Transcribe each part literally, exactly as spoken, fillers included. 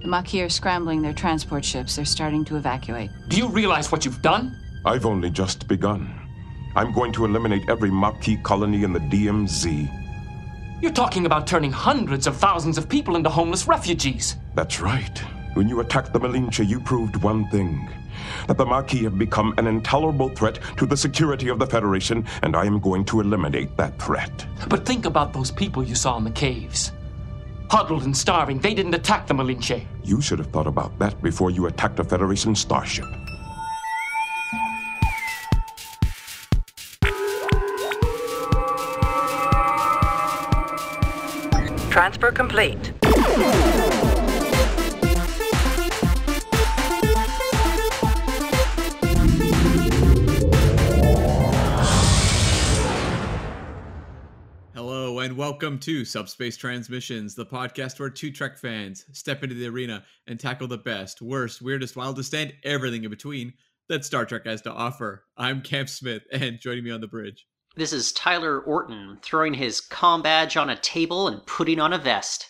The Maquis are scrambling their transport ships. They're starting to evacuate. Do you realize what you've done? I've only just begun. I'm going to eliminate every Maquis colony in the D M Z. You're talking about turning hundreds of thousands of people into homeless refugees. That's right. When you attacked the Malinche, you proved one thing. That the Maquis have become an intolerable threat to the security of the Federation, and I am going to eliminate that threat. But think about those people you saw in the caves. Huddled and starving, they didn't attack the Malinche. You should have thought about that before you attacked a Federation starship. Transfer complete. Hello and welcome to Subspace Transmissions, the podcast where two Trek fans step into the arena and tackle the best, worst, weirdest, wildest, and everything in between that Star Trek has to offer. I'm Cam Smith, and joining me on the bridge, this is Tyler Orton, throwing his comm badge on a table and putting on a vest.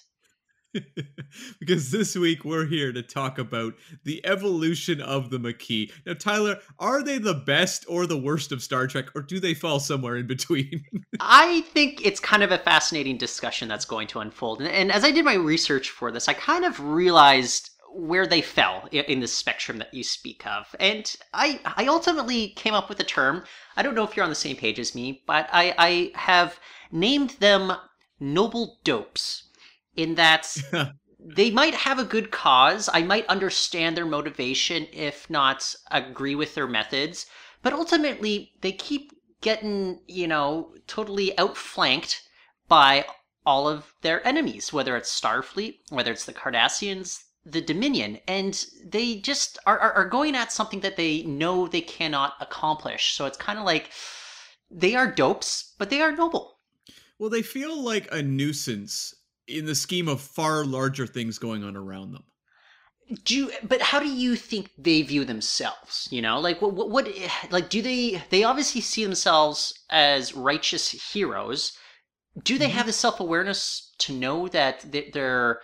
Because this week we're here to talk about the evolution of the Maquis. Now, Tyler, are they the best or the worst of Star Trek, or do they fall somewhere in between? I think it's kind of a fascinating discussion that's going to unfold. And, and as I did my research for this, I kind of realized where they fell in, in the spectrum that you speak of. And I, I ultimately came up with a term. I don't know if you're on the same page as me, but I, I have named them noble dopes. In that they might have a good cause, I might understand their motivation, if not agree with their methods, but ultimately they keep getting, you know, totally outflanked by all of their enemies, whether it's Starfleet, whether it's the Cardassians, the Dominion, and they just are, are, are going at something that they know they cannot accomplish. So it's kind of like they are dopes, but they are noble. Well, they feel like a nuisance in the scheme of far larger things going on around them. Do you, but how do you think they view themselves? You know, like what, what, what, like, do they, they obviously see themselves as righteous heroes. Do they mm-hmm. have the self-awareness to know that they're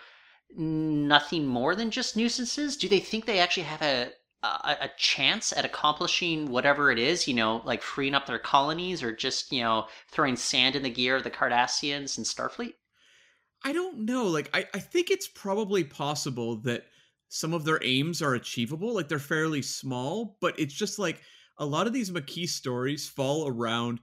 nothing more than just nuisances? Do they think they actually have a, a, a chance at accomplishing whatever it is, you know, like freeing up their colonies or just, you know, throwing sand in the gear of the Cardassians and Starfleet? I don't know. Like, I, I think it's probably possible that some of their aims are achievable. Like, they're fairly small, but it's just like a lot of these Maquis stories fall around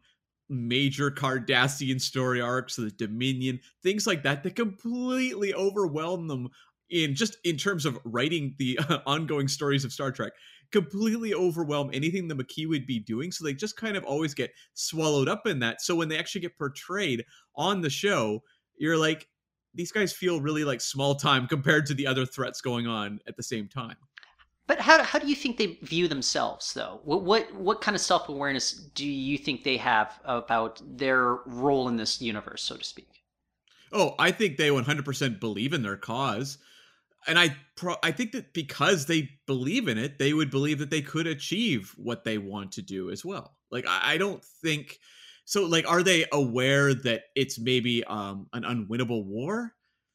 major Cardassian story arcs, the Dominion, things like that, that completely overwhelm them in just in terms of writing the uh, ongoing stories of Star Trek, completely overwhelm anything the Maquis would be doing. So they just kind of always get swallowed up in that. So when they actually get portrayed on the show, you're like, these guys feel really like small time compared to the other threats going on at the same time. But how how do you think they view themselves, though? What what what kind of self-awareness do you think they have about their role in this universe, so to speak? Oh, I think they one hundred percent believe in their cause. And I pro- I think that because they believe in it, they would believe that they could achieve what they want to do as well. Like, I, I don't think... So, like, are they aware that it's maybe um, an unwinnable war?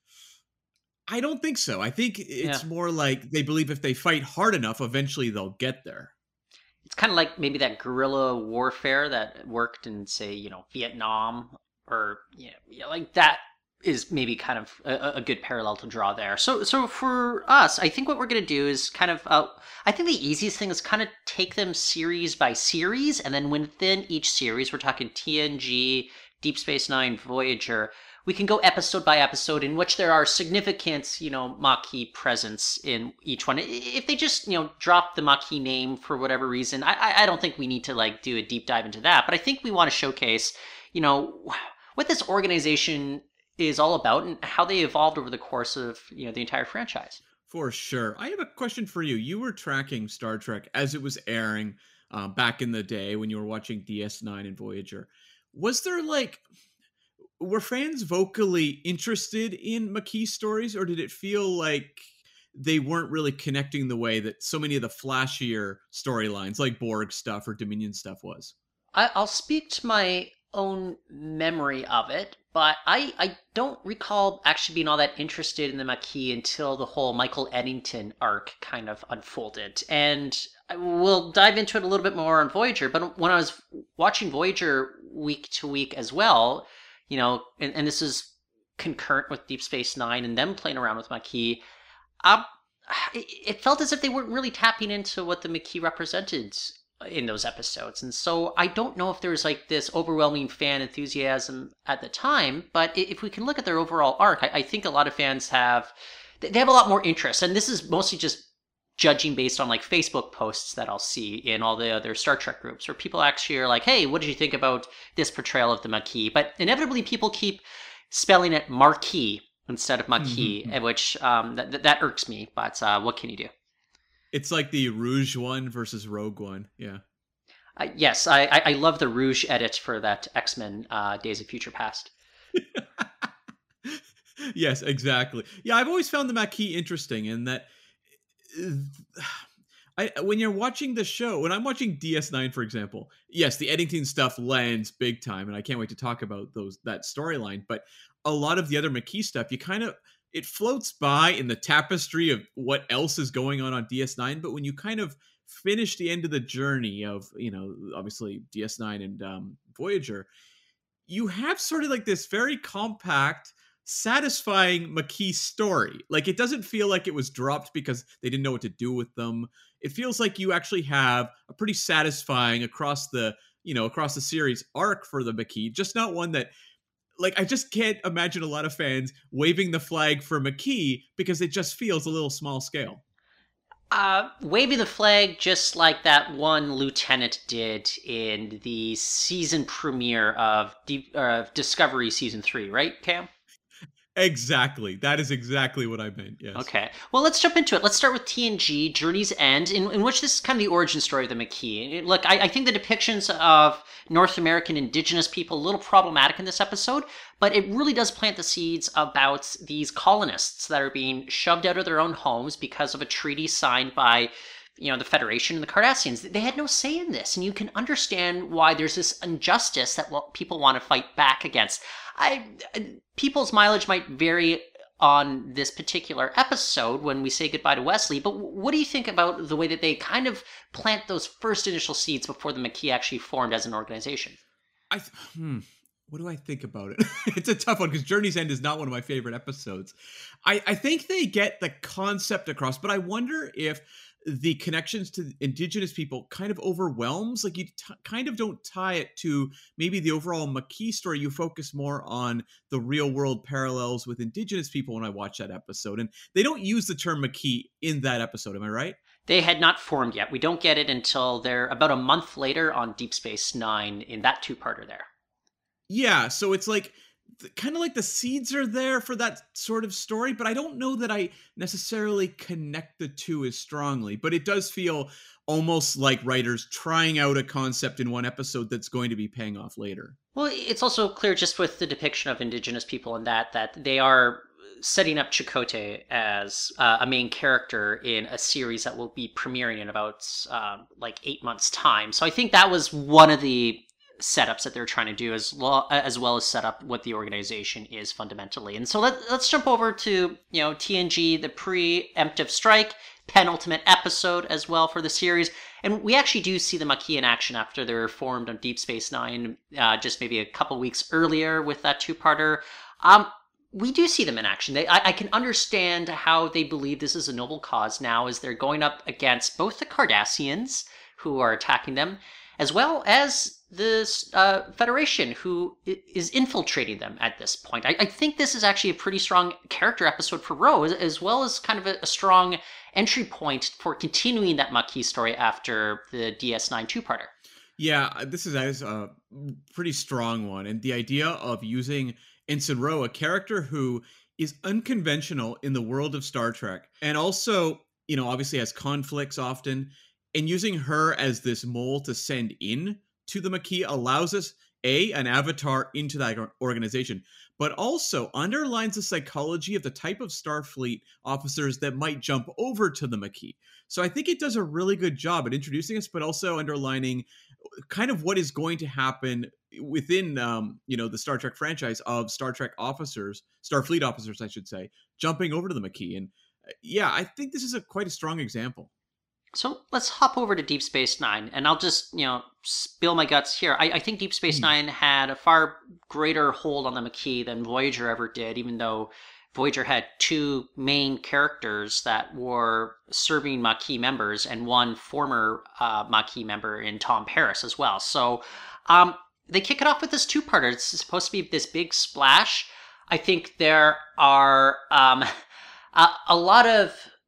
I don't think so. I think it's yeah. more like they believe if they fight hard enough, eventually they'll get there. It's kind of like maybe that guerrilla warfare that worked in, say, you know, Vietnam, or, you know, yeah, like that is maybe kind of a, a good parallel to draw there. So, so for us, I think what we're going to do is kind of, uh, I think the easiest thing is kind of take them series by series, and then within each series, we're talking T N G, Deep Space Nine, Voyager, we can go episode by episode in which there are significant, you know, Maquis presence in each one. If they just, you know, drop the Maquis name for whatever reason, I, I don't think we need to, like, do a deep dive into that. But I think we want to showcase, you know, what this organization is all about and how they evolved over the course of, you know, the entire franchise. For sure. I have a question for you. You were tracking Star Trek as it was airing uh, back in the day when you were watching D S nine and Voyager. Was there, like, were fans vocally interested in Maquis stories, or did it feel like they weren't really connecting the way that so many of the flashier storylines, like Borg stuff or Dominion stuff, was? I, I'll speak to my own memory of it, but I, I don't recall actually being all that interested in the Maquis until the whole Michael Eddington arc kind of unfolded. And we'll dive into it a little bit more on Voyager, but when I was watching Voyager week to week as well, you know, and, and this is concurrent with Deep Space Nine and them playing around with Maquis, um, it, it felt as if they weren't really tapping into what the Maquis represented in those episodes. And so I don't know if there's like this overwhelming fan enthusiasm at the time, but if we can look at their overall arc, I, I think a lot of fans have, they have a lot more interest. And this is mostly just judging based on like Facebook posts that I'll see in all the other Star Trek groups where people actually are like, hey, what did you think about this portrayal of the Maquis? But inevitably people keep spelling it Marquis instead of Maquis, mm-hmm. which um, that, that irks me, but uh, what can you do? It's like the Rouge one versus Rogue One. Yeah. Uh, yes, I, I love the Rouge edit for that X-Men uh, Days of Future Past. Yes, exactly. Yeah, I've always found the Maquis interesting in that I, when you're watching the show, when I'm watching D S nine, for example, yes, the Eddington stuff lands big time, and I can't wait to talk about those that storyline. But a lot of the other Maquis stuff, you kind of it floats by in the tapestry of what else is going on on D S nine. But when you kind of finish the end of the journey of, you know, obviously D S nine and um, Voyager, you have sort of like this very compact, satisfying Maquis story. Like, it doesn't feel like it was dropped because they didn't know what to do with them. It feels like you actually have a pretty satisfying across the, you know, across the series arc for the Maquis, just not one that, like, I just can't imagine a lot of fans waving the flag for Maquis because it just feels a little small scale. Uh, waving the flag just like that one lieutenant did in the season premiere of, D- uh, Discovery Season three, right, Cam? Exactly. That is exactly what I meant, yes. Okay. Well, let's jump into it. Let's start with T N G, Journey's End, in, in which this is kind of the origin story of the Maquis. Look, I, I think the depictions of North American indigenous people a little problematic in this episode, but it really does plant the seeds about these colonists that are being shoved out of their own homes because of a treaty signed by, you know, the Federation and the Cardassians. They had no say in this, and you can understand why there's this injustice that people want to fight back against. I, people's mileage might vary on this particular episode when we say goodbye to Wesley, but what do you think about the way that they kind of plant those first initial seeds before the Maquis actually formed as an organization? I th- hmm. What do I think about it? It's a tough one because Journey's End is not one of my favorite episodes. I, I think they get the concept across, but I wonder if the connections to indigenous people kind of overwhelms. Like, you t- kind of don't tie it to maybe the overall Maquis story. You focus more on the real world parallels with indigenous people when I watch that episode. And they don't use the term Maquis in that episode. Am I right? They had not formed yet. We don't get it until they're about a month later on Deep Space Nine in that two-parter there. Yeah, so it's like kind of like the seeds are there for that sort of story, but I don't know that I necessarily connect the two as strongly. But it does feel almost like writers trying out a concept in one episode that's going to be paying off later. Well, it's also clear just with the depiction of indigenous people in that, that they are setting up Chakotay as uh, a main character in a series that will be premiering in about uh, like eight months' time. So I think that was one of the setups that they're trying to do, as well as well as set up what the organization is fundamentally. And so let, let's jump over to, you know, T N G, the preemptive strike, penultimate episode as well for the series. And we actually do see the Maquis in action after they're formed on Deep Space Nine, uh, just maybe a couple weeks earlier with that two-parter. Um, we do see them in action. They, I, I can understand how they believe this is a noble cause now, as they're going up against both the Cardassians, who are attacking them, as well as the uh, Federation, who is infiltrating them at this point. I, I think this is actually a pretty strong character episode for Ro, as, as well as kind of a, a strong entry point for continuing that Maquis story after the D S nine two-parter. Yeah, this is a pretty strong one. And the idea of using Ensign Ro, a character who is unconventional in the world of Star Trek, and also, you know, obviously has conflicts often, and using her as this mole to send in to the Maquis allows us, A, an avatar into that organization, but also underlines the psychology of the type of Starfleet officers that might jump over to the Maquis. So I think it does a really good job at introducing us, but also underlining kind of what is going to happen within, um, you know, the Star Trek franchise of Star Trek officers, Starfleet officers, I should say, jumping over to the Maquis. And uh, yeah, I think this is a quite a strong example. So let's hop over to Deep Space Nine, and I'll just, you know, spill my guts here. I, I think Deep Space Nine had a far greater hold on the Maquis than Voyager ever did, even though Voyager had two main characters that were serving Maquis members and one former uh, Maquis member in Tom Paris as well. So um, they kick it off with this two-parter. It's supposed to be this big splash. I think there are um, a, a lot of,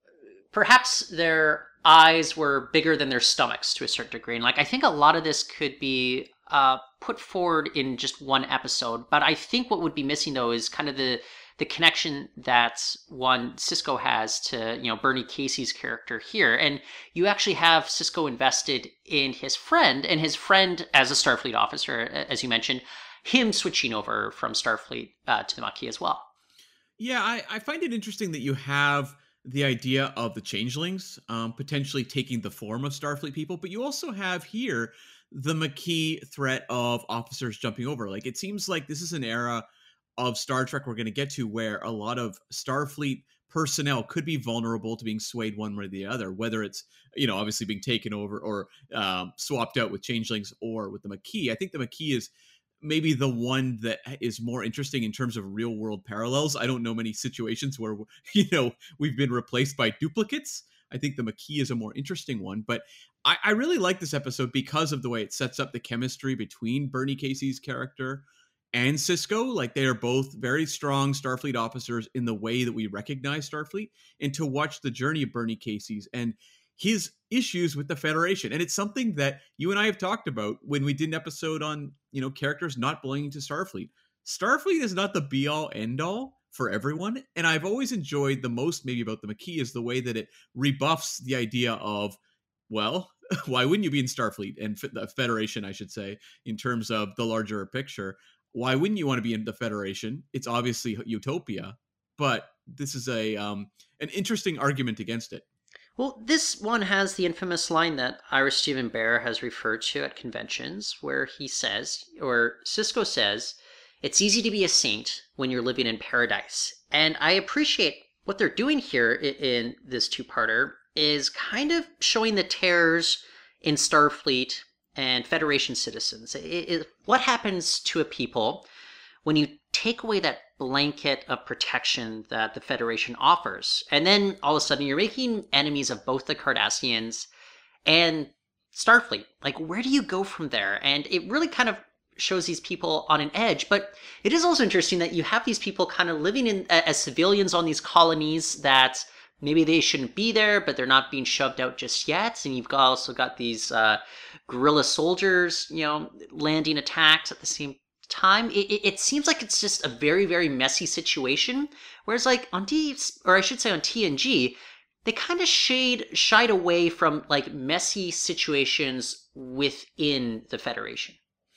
perhaps their eyes were bigger than their stomachs to a certain degree. And like, I think a lot of this could be uh, put forward in just one episode. But I think what would be missing, though, is kind of the the connection that one Sisko has to, you know, Bernie Casey's character here. And you actually have Sisko invested in his friend, and his friend as a Starfleet officer, as you mentioned, him switching over from Starfleet uh, to the Maquis as well. Yeah, I, I find it interesting that you have the idea of the changelings um, potentially taking the form of Starfleet people, but you also have here the Maquis threat of officers jumping over. Like, it seems like this is an era of Star Trek we're going to get to where a lot of Starfleet personnel could be vulnerable to being swayed one way or the other, whether it's, you know, obviously being taken over or um, swapped out with changelings or with the Maquis. I think the Maquis is maybe the one that is more interesting in terms of real world parallels. I don't know many situations where, you know, we've been replaced by duplicates. I think the Maquis is a more interesting one, but I, I really like this episode because of the way it sets up the chemistry between Bernie Casey's character and Sisko. Like, they are both very strong Starfleet officers in the way that we recognize Starfleet, and to watch the journey of Bernie Casey's and his issues with the Federation. And it's something that you and I have talked about when we did an episode on, you know, characters not belonging to Starfleet. Starfleet is not the be all end all for everyone. And I've always enjoyed the most maybe about the Maquis is the way that it rebuffs the idea of, well, why wouldn't you be in Starfleet and the Federation, I should say, in terms of the larger picture? Why wouldn't you want to be in the Federation? It's obviously utopia, but this is a um, an interesting argument against it. Well, this one has the infamous line that Ira Steven Behr has referred to at conventions, where he says, or Sisko says, it's easy to be a saint when you're living in paradise. And I appreciate what they're doing here in this two-parter is kind of showing the terrors in Starfleet and Federation citizens. It, it, what happens to a people when you take away that blanket of protection that the Federation offers? And then all of a sudden you're making enemies of both the Cardassians and Starfleet. Like, where do you go from there? And it really kind of shows these people on an edge. But it is also interesting that you have these people kind of living in as civilians on these colonies that maybe they shouldn't be there, but they're not being shoved out just yet. And you've got also got these uh, guerrilla soldiers, you know, landing attacks at the same time. It, it, it seems like it's just a very, very messy situation. Whereas like on D, or I should say on T N G, they kind of shade shied away from like messy situations within the Federation.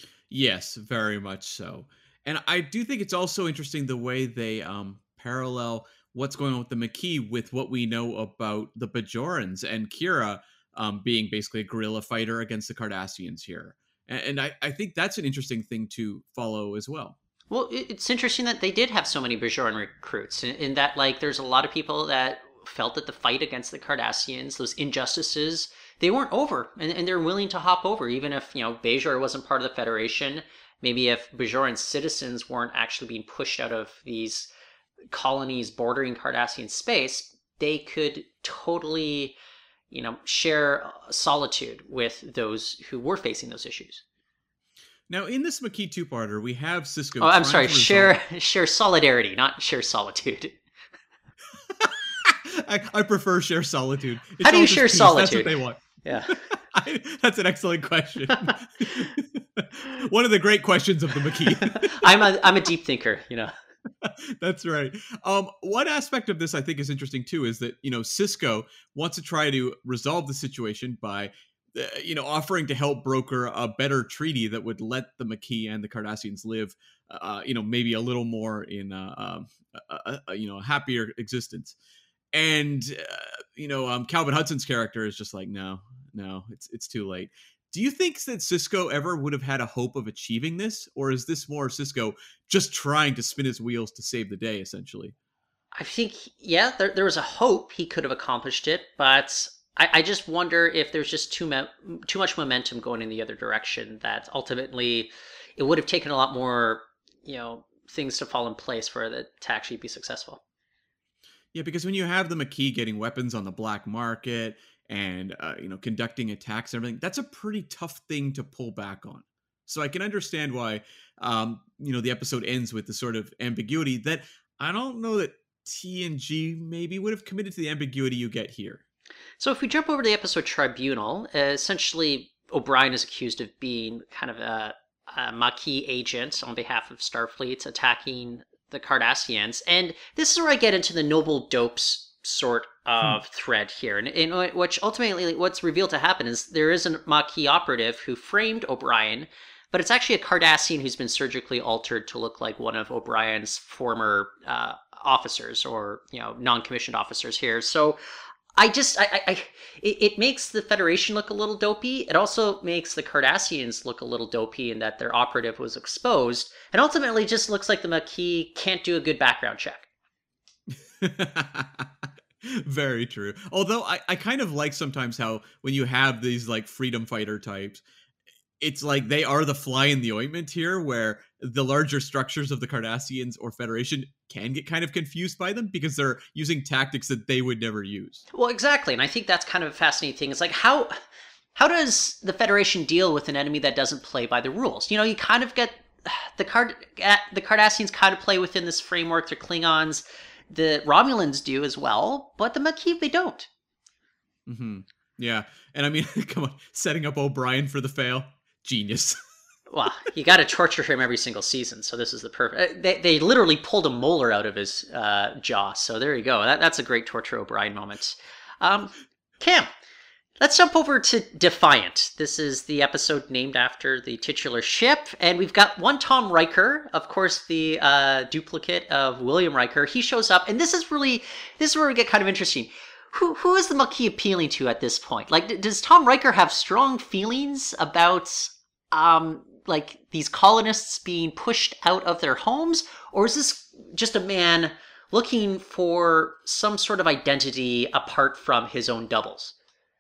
Yes, very much so. And I do think it's also interesting the way they um, parallel what's going on with the Maquis with what we know about the Bajorans and Kira um, being basically a guerrilla fighter against the Cardassians here. And, and I, I think that's an interesting thing to follow as well. Well, it's interesting that they did have so many Bajoran recruits, in, in that, like, there's a lot of people that felt that the fight against the Cardassians, those injustices, they weren't over, and, and they're willing to hop over, even if, you know, Bajor wasn't part of the Federation. Maybe if Bajoran citizens weren't actually being pushed out of these colonies bordering Cardassian space, they could totally, you know, share solitude with those who were facing those issues. Now, in this Maquis two-parter, we have Sisko. Oh, I'm sorry. Share, share solidarity, not share solitude. I, I prefer share solitude. It's How do you share peace. solitude? That's what they want. Yeah, I, that's an excellent question. One of the great questions of the Maquis. I'm a I'm a deep thinker, you know. That's right. Um, one aspect of this I think is interesting too is that, you know, Sisko wants to try to resolve the situation by, uh, you know, offering to help broker a better treaty that would let the Maquis and the Cardassians live, uh, you know, maybe a little more in, uh, a, a, a, you know, a happier existence. And, uh, you know, um, Calvin Hudson's character is just like, no, no, it's it's too late. Do you think that Sisko ever would have had a hope of achieving this? Or is this more Sisko just trying to spin his wheels to save the day, essentially? I think, yeah, there, there was a hope he could have accomplished it, but I, I just wonder if there's just too, me- too much momentum going in the other direction that ultimately it would have taken a lot more, you know, things to fall in place for it to actually be successful. Yeah, because when you have the Maquis getting weapons on the black market and, uh, you know, conducting attacks and everything, that's a pretty tough thing to pull back on. So I can understand why, um, you know, the episode ends with the sort of ambiguity that I don't know that T N G maybe would have committed to the ambiguity you get here. So if we jump over to the episode Tribunal, uh, essentially O'Brien is accused of being kind of a, a Maquis agent on behalf of Starfleet attacking the Cardassians. And this is where I get into the Noble Dopes sort of hmm. thread here. And in which ultimately what's revealed to happen is there is a Maquis operative who framed O'Brien, but it's actually a Cardassian who's been surgically altered to look like one of O'Brien's former uh, officers or, you know, non-commissioned officers here. So I just, I, I, I it, it makes the Federation look a little dopey. It also makes the Cardassians look a little dopey in that their operative was exposed, and ultimately just looks like the Maquis can't do a good background check. Very true. Although I, I kind of like sometimes how when you have these like freedom fighter types, it's like they are the fly in the ointment here, where the larger structures of the Cardassians or Federation can get kind of confused by them because they're using tactics that they would never use. Well, exactly. And I think that's kind of a fascinating thing. It's like, how how does the Federation deal with an enemy that doesn't play by the rules? You know, you kind of get the Card the Cardassians kind of play within this framework. The Klingons, the Romulans do as well, but the Maquis, they don't. Mm-hmm. Yeah. And I mean, come on, setting up O'Brien for the fail. Genius. Well, you got to torture him every single season, so this is the perfect. They they literally pulled a molar out of his uh, jaw, so there you go. That, that's a great torture O'Brien moment. Um, Cam, let's jump over to Defiant. This is the episode named after the titular ship, and we've got one Tom Riker, of course, the uh, duplicate of William Riker. He shows up, and this is really this is where we get kind of interesting. Who who is the Maquis appealing to at this point? Like, does Tom Riker have strong feelings about um like these colonists being pushed out of their homes, or is this just a man looking for some sort of identity apart from his own doubles?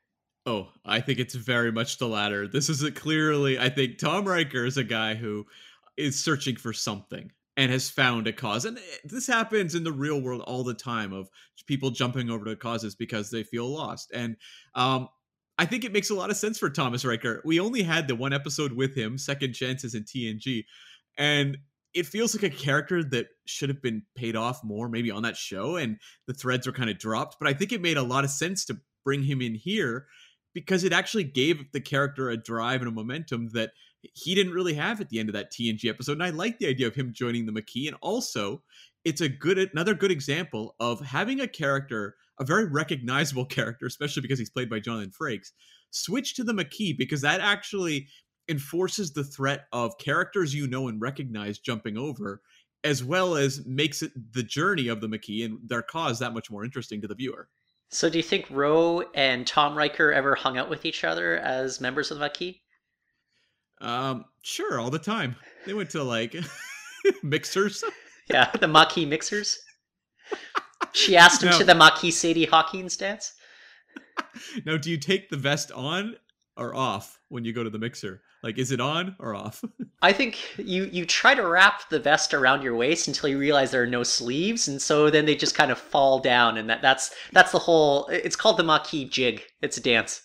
Oh, I think it's very much the latter. This is a clearly, I think Tom Riker is a guy who is searching for something and has found a cause. And this happens in the real world all the time, of people jumping over to causes because they feel lost. And um, I think it makes a lot of sense for Thomas Riker. We only had the one episode with him, Second Chances in T N G. And it feels like a character that should have been paid off more maybe on that show, and the threads were kind of dropped. But I think it made a lot of sense to bring him in here because it actually gave the character a drive and a momentum that he didn't really have at the end of that T N G episode. And I like the idea of him joining the Maquis. And also, it's a good, another good example of having a character, a very recognizable character, especially because he's played by Jonathan Frakes, switch to the Maquis, because that actually enforces the threat of characters you know and recognize jumping over, as well as makes it the journey of the Maquis and their cause that much more interesting to the viewer. So do you think Ro and Tom Riker ever hung out with each other as members of the Maquis? Um, sure, all the time. They went to like mixers. Yeah, the Maquis mixers. She asked him now, to the Maquis Sadie Hawkins dance. Now, do you take the vest on or off when you go to the mixer? Like, is it on or off? I think you, you try to wrap the vest around your waist until you realize there are no sleeves, and so then they just kind of fall down, and that, that's that's the whole... It's called the Maquis jig. It's a dance.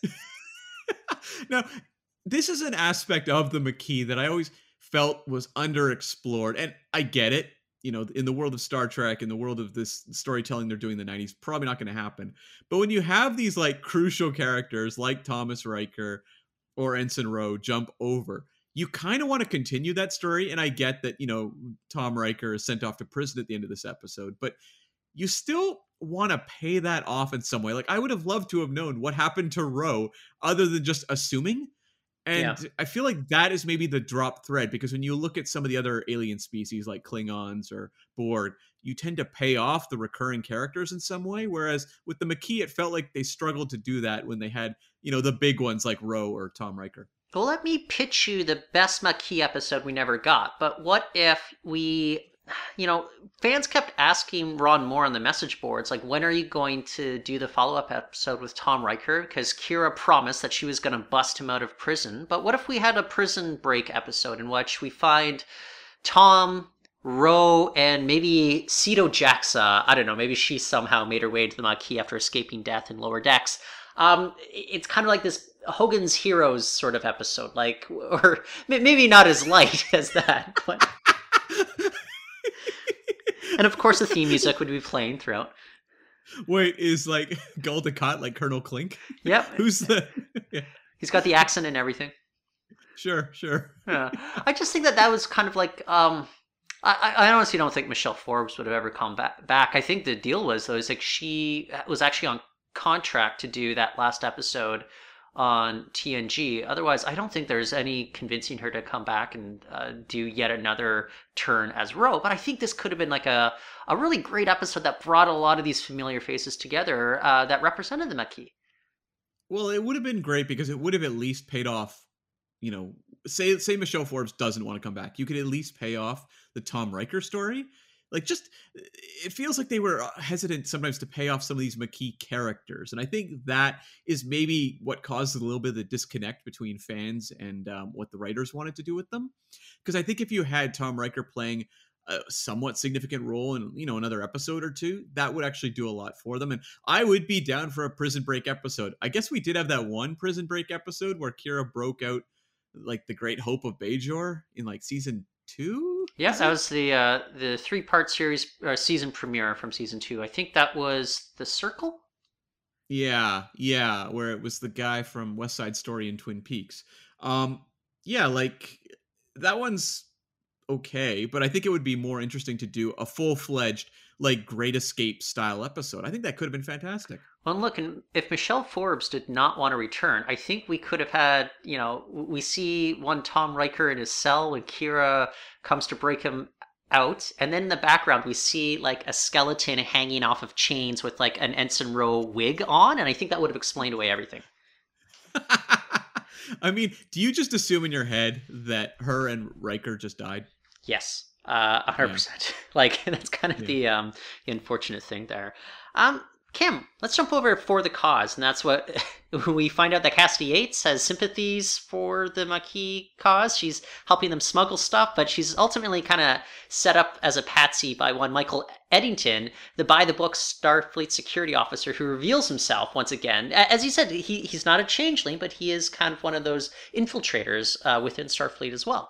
Now, this is an aspect of the Maquis that I always felt was underexplored, and I get it. You know, in the world of Star Trek, in the world of this storytelling they're doing in the nineties, probably not going to happen. But when you have these like crucial characters like Thomas Riker or Ensign Ro jump over, you kind of want to continue that story. And I get that, you know, Tom Riker is sent off to prison at the end of this episode, but you still want to pay that off in some way. Like, I would have loved to have known what happened to Ro other than just assuming. And yeah. I feel like that is maybe the drop thread, because when you look at some of the other alien species like Klingons or Borg, you tend to pay off the recurring characters in some way. Whereas with the Maquis, it felt like they struggled to do that when they had, you know, the big ones like Ro or Tom Riker. Well, let me pitch you the best Maquis episode we never got. But what if we, you know, fans kept asking Ron Moore on the message boards, like, when are you going to do the follow-up episode with Tom Riker? Because Kira promised that she was going to bust him out of prison. But what if we had a prison break episode in which we find Tom, Ro, and maybe Cito Jaxa, I don't know, maybe she somehow made her way to the Maquis after escaping death in lower decks. Um, it's kind of like this Hogan's Heroes sort of episode, like, or maybe not as light as that, but... And of course the theme music would be playing throughout. Wait, is like Gul Dukat like Colonel Klink? Yep. Who's the... yeah. He's got the accent and everything. Sure, sure. Yeah. I just think that that was kind of like... um. I, I honestly don't think Michelle Forbes would have ever come back. back. I think the deal was, though, is like she was actually on contract to do that last episode on T N G. Otherwise, I don't think there's any convincing her to come back and uh, do yet another turn as Ro. But I think this could have been like a, a really great episode that brought a lot of these familiar faces together uh, that represented the Maquis. Well, it would have been great because it would have at least paid off, you know, say say Michelle Forbes doesn't want to come back. You could at least pay off the Tom Riker story. Like, just, it feels like they were hesitant sometimes to pay off some of these Maquis characters. And I think that is maybe what caused a little bit of the disconnect between fans and um, what the writers wanted to do with them. Because I think if you had Tom Riker playing a somewhat significant role in, you know, another episode or two, that would actually do a lot for them. And I would be down for a Prison Break episode. I guess we did have that one Prison Break episode where Kira broke out like the Great Hope of Bajor in like season two. Yeah, that was the uh, the three part series uh, season premiere from season two. I think that was The Circle. Yeah, yeah, where it was the guy from West Side Story and Twin Peaks. Um, yeah, like that one's okay, but I think it would be more interesting to do a full fledged like Great Escape style episode. I think that could have been fantastic. Well, look, and if Michelle Forbes did not want to return, I think we could have had, you know, we see one Tom Riker in his cell when Kira comes to break him out. And then in the background, we see like a skeleton hanging off of chains with like an Ensign Ro wig on. And I think that would have explained away everything. I mean, do you just assume in your head that her and Riker just died? Yes, uh, one hundred percent. Yeah. Like, that's kind of yeah. the, um, the unfortunate thing there. Um, Kim, let's jump over For the Cause, and that's what we find out that Cassidy Yates has sympathies for the Maquis cause. She's helping them smuggle stuff, but she's ultimately kind of set up as a patsy by one Michael Eddington, the by-the-book Starfleet security officer who reveals himself once again. As you said, he, he's not a changeling, but he is kind of one of those infiltrators uh, within Starfleet as well.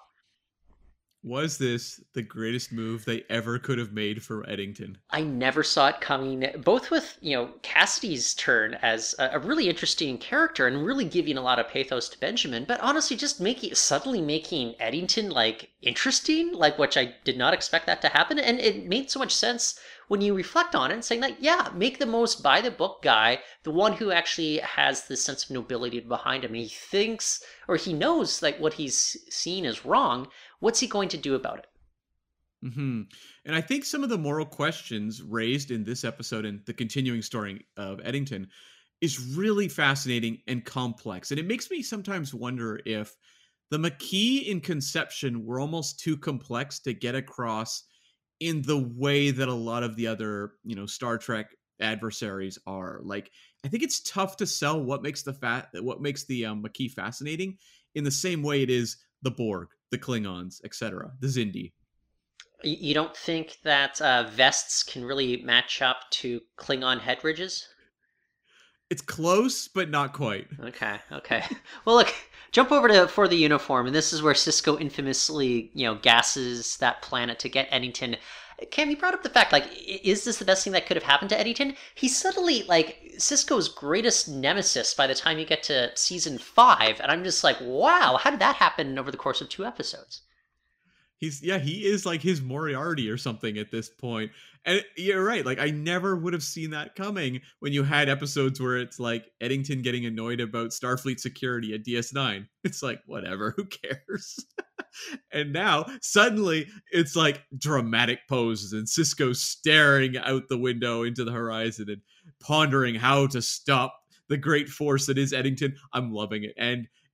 Was this the greatest move they ever could have made for Eddington? I never saw it coming, both with, you know, Cassidy's turn as a, a really interesting character and really giving a lot of pathos to Benjamin, but honestly just making, suddenly making Eddington, like, interesting, like, which I did not expect that to happen, and it made so much sense when you reflect on it and saying that, yeah, make the most by-the-book guy the one who actually has this sense of nobility behind him. He thinks, or he knows, like, what he's seen is wrong. What's he going to do about it? Mm-hmm. And I think some of the moral questions raised in this episode and the continuing story of Eddington is really fascinating and complex. And it makes me sometimes wonder if the Maquis in conception were almost too complex to get across in the way that a lot of the other, you know, Star Trek adversaries are. Like, I think it's tough to sell what makes the fat what makes the um, Maquis fascinating in the same way it is the Borg, the Klingons, et cetera, the Xindi. You don't think that uh, vests can really match up to Klingon head ridges? It's close, but not quite. Okay, okay. Well, look, jump over to For the Uniform, and this is where Sisko infamously, you know, gasses that planet to get Eddington. Cam, you brought up the fact, like, is this the best thing that could have happened to Eddington? He's suddenly, like, Sisko's greatest nemesis by the time you get to season five, and I'm just like, wow, how did that happen over the course of two episodes? He's, yeah, he is like his Moriarty or something at this point. And you're right, like, I never would have seen that coming when you had episodes where it's like Eddington getting annoyed about Starfleet security at D S nine. It's like, whatever, who cares? And now, suddenly, it's like dramatic poses and Sisko staring out the window into the horizon and pondering how to stop the great force that is Eddington. I'm loving it. And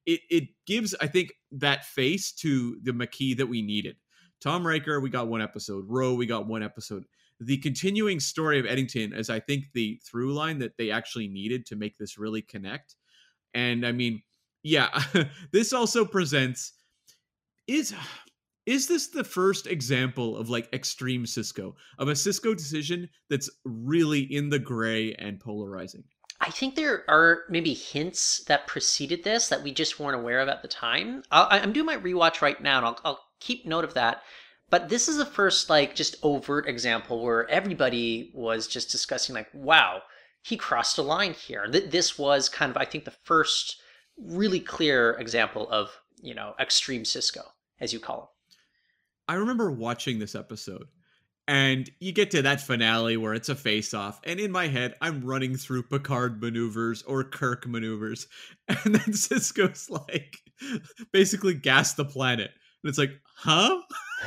it it gives, I think, that face to the Makee that we needed. Tom Riker, we got one episode. Ro, we got one episode. The continuing story of Eddington is, I think, the through line that they actually needed to make this really connect. And I mean, yeah, this also presents, is is this the first example of like extreme Sisko, of a Sisko decision that's really in the gray and polarizing? I think there are maybe hints that preceded this that we just weren't aware of at the time. I'll, I'm doing my rewatch right now, and I'll, I'll keep note of that. But this is the first, like, just overt example where everybody was just discussing, like, wow, he crossed a line here. This was kind of, I think, the first really clear example of, you know, extreme Sisko, as you call him. I remember watching this episode, and you get to that finale where it's a face-off, and in my head, I'm running through Picard maneuvers or Kirk maneuvers, and then Sisko's like, basically gas the planet. And it's like, huh?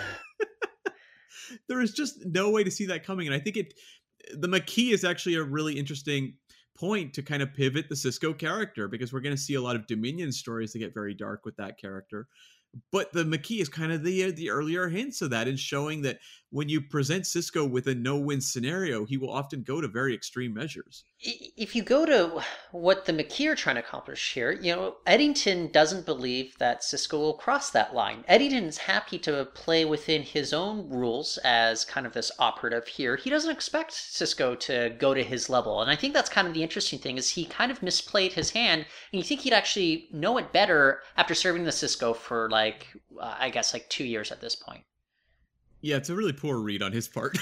There is just no way to see that coming. And I think it, the Makee is actually a really interesting point to kind of pivot the Sisko character, because we're going to see a lot of Dominion stories that get very dark with that character. But the Makee is kind of the the earlier hints of that, in showing that when you present Sisko with a no-win scenario, he will often go to very extreme measures. If you go to what the Makee are trying to accomplish here, you know, Eddington doesn't believe that Sisko will cross that line. Eddington's happy to play within his own rules as kind of this operative here. He doesn't expect Sisko to go to his level. And I think that's kind of the interesting thing, is he kind of misplayed his hand, and you think he'd actually know it better after serving the Sisko for like, uh, I guess like two years at this point. Yeah, it's a really poor read on his part.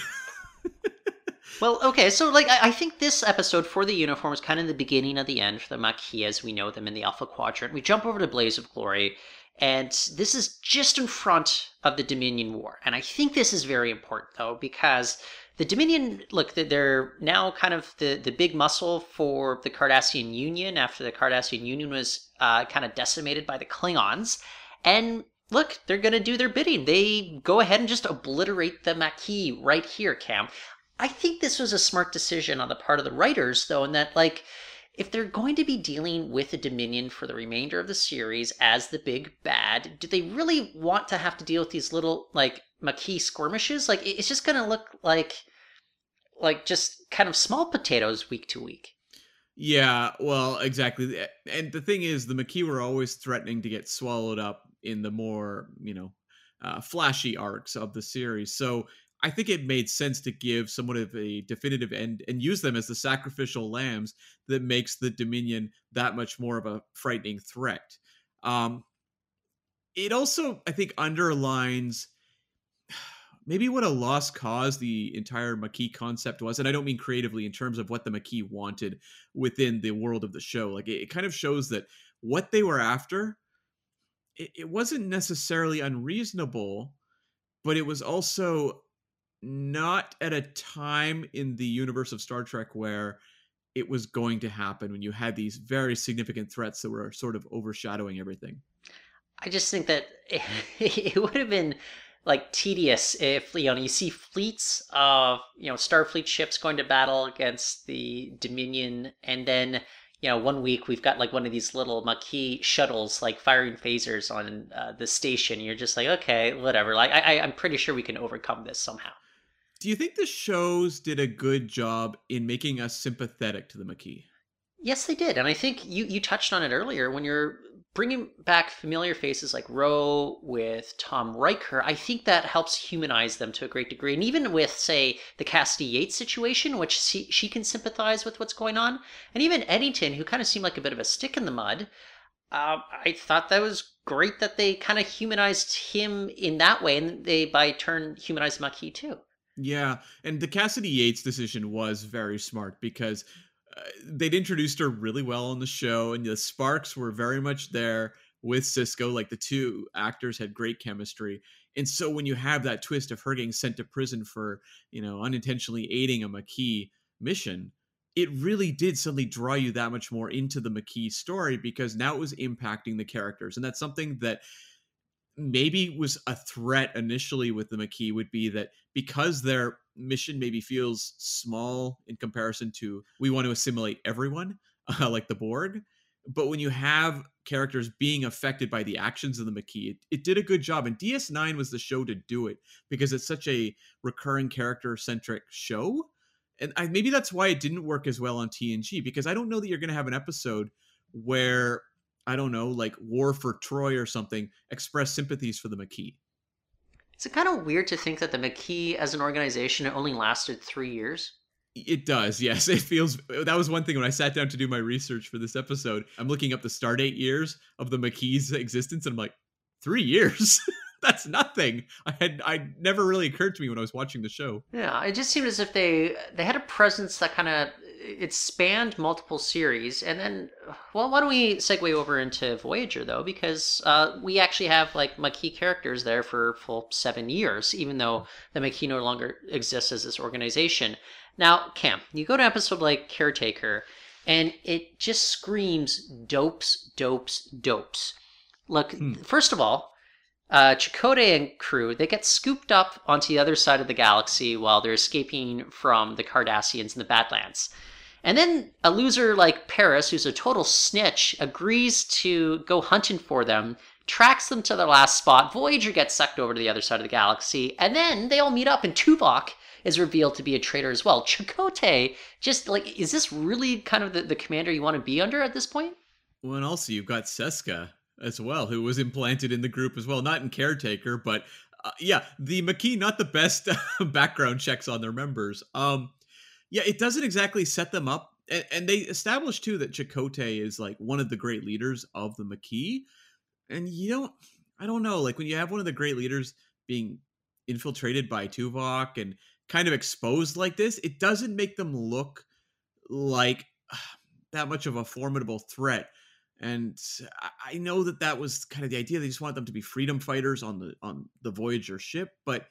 Well, okay, so like I, I think this episode for the uniform is kind of the beginning of the end for the Makee as we know them in the Alpha Quadrant. We jump over to Blaze of Glory, and this is just in front of the Dominion War. And I think this is very important, though, because the Dominion, look, they're now kind of the, the big muscle for the Cardassian Union after the Cardassian Union was uh, kind of decimated by the Klingons. And look, they're going to do their bidding. They go ahead and just obliterate the Makee right here, Cam. I think this was a smart decision on the part of the writers, though, in that, like, if they're going to be dealing with the Dominion for the remainder of the series as the big bad, do they really want to have to deal with these little, like, Makee skirmishes? Like, it's just going to look like, like, just kind of small potatoes week to week. Yeah, well, exactly. And the thing is, the Makee were always threatening to get swallowed up in the more, you know, uh, flashy arcs of the series. So I think it made sense to give somewhat of a definitive end and use them as the sacrificial lambs that makes the Dominion that much more of a frightening threat. Um, it also, I think, underlines maybe what a lost cause the entire Makee concept was. And I don't mean creatively in terms of what the Makee wanted within the world of the show. Like, it, it kind of shows that what they were after, it, it wasn't necessarily unreasonable, but it was also not at a time in the universe of Star Trek where it was going to happen, when you had these very significant threats that were sort of overshadowing everything. I just think that it, it would have been like tedious if, you know, you see fleets of, you know, Starfleet ships going to battle against the Dominion, and then, you know, one week we've got like one of these little Makee shuttles like firing phasers on uh, the station. You're just like, okay, whatever. Like I, I'm pretty sure we can overcome this somehow. Do you think the shows did a good job in making us sympathetic to the Makee? Yes, they did. And I think you, you touched on it earlier. When you're bringing back familiar faces like Ro with Tom Riker, I think that helps humanize them to a great degree. And even with, say, the Cassidy Yates situation, which she, she can sympathize with what's going on, and even Eddington, who kind of seemed like a bit of a stick in the mud, uh, I thought that was great that they kind of humanized him in that way, and they, by turn, humanized Makee too. Yeah, and the Cassidy Yates decision was very smart, because uh, they'd introduced her really well on the show, and the sparks were very much there with Sisko. Like, the two actors had great chemistry. And so when you have that twist of her getting sent to prison for, you know, unintentionally aiding a Makee mission, it really did suddenly draw you that much more into the Makee story, because now it was impacting the characters. And that's something that maybe was a threat initially with the Makee, would be that because their mission maybe feels small in comparison to, we want to assimilate everyone, uh, like the Borg, But when you have characters being affected by the actions of the Maquis, it, it did a good job. And D S nine was the show to do it because it's such a recurring character-centric show. And I, maybe that's why it didn't work as well on T N G, because I don't know that you're going to have an episode where, I don't know, like War for Troy or something, express sympathies for the Maquis. Is it kind of weird to think that the Maquis as an organization only lasted three years? It does, yes. It feels, that was one thing when I sat down to do my research for this episode. I'm looking up the stardate years of the Maquis' existence, and I'm like, three years? That's nothing. I had, I never really occurred to me when I was watching the show. Yeah, it just seemed as if they they had a presence that kind of, it spanned multiple series. And then, well, why don't we segue over into Voyager, though? Because uh, we actually have, like, Maquis characters there for full seven years, even though the Maquis no longer exists as this organization. Now, Cam, you go to an episode like Caretaker, and it just screams dopes, dopes, dopes. Look, hmm. first of all, uh, Chakotay and crew, they get scooped up onto the other side of the galaxy while they're escaping from the Cardassians in the Badlands. And then a loser like Paris, who's a total snitch, agrees to go hunting for them, tracks them to their last spot. Voyager gets sucked over to the other side of the galaxy, and then they all meet up, and Tuvok is revealed to be a traitor as well. Chakotay, just like, is this really kind of the, the commander you want to be under at this point? Well, and also you've got Seska as well, who was implanted in the group as well, not in Caretaker, but uh, yeah, the Maquis, not the best background checks on their members. Um, yeah, it doesn't exactly set them up. And, and they established too that Chakotay is like one of the great leaders of the Maquis. And you don't, I don't know, like when you have one of the great leaders being infiltrated by Tuvok and kind of exposed like this, it doesn't make them look like uh, that much of a formidable threat. And I know that that was kind of the idea. They just wanted them to be freedom fighters on the on the Voyager ship, but